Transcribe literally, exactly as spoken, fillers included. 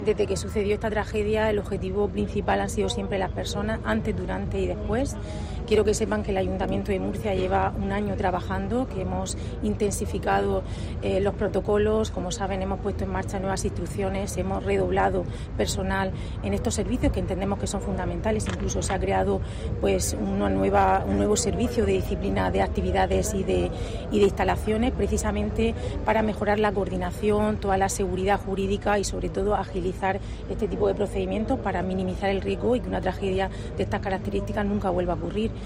Desde que sucedió esta tragedia, el objetivo principal han sido siempre las personas, antes, durante y después. Quiero que sepan que el Ayuntamiento de Murcia lleva un año trabajando, que hemos intensificado eh, los protocolos, como saben, hemos puesto en marcha nuevas instrucciones, hemos redoblado personal en estos servicios que entendemos que son fundamentales. Incluso se ha creado pues una nueva, un nuevo servicio de disciplina de actividades y de, y de instalaciones, precisamente para mejorar la coordinación, toda la seguridad jurídica y sobre todo agilizar este tipo de procedimientos para minimizar el riesgo y que una tragedia de estas características nunca vuelva a ocurrir.